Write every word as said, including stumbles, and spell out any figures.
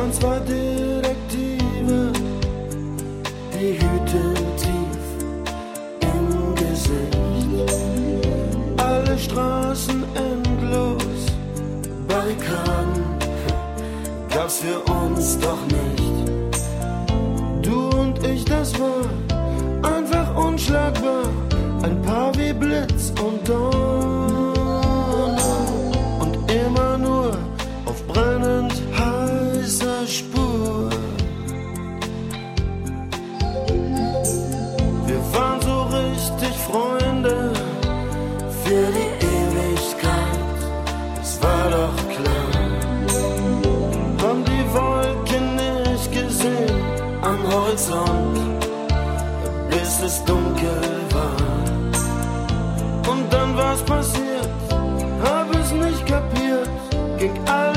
waren zwei Detektive, die Hüte tief im Gesicht. Alle Straßen endlos, Barrikaden gab's für uns doch nicht. Du und ich, das war einfach unschlagbar, ein Paar wie Blitz und Donner und immer nur auf brennend heißer Spur. Wir waren so richtig Freunde für die Ewigkeit, das war doch klar. Haben die Wolken nicht gesehen am Horizont, bis es dunkel war. Und dann war's passiert, hab es nicht kapiert, ging alles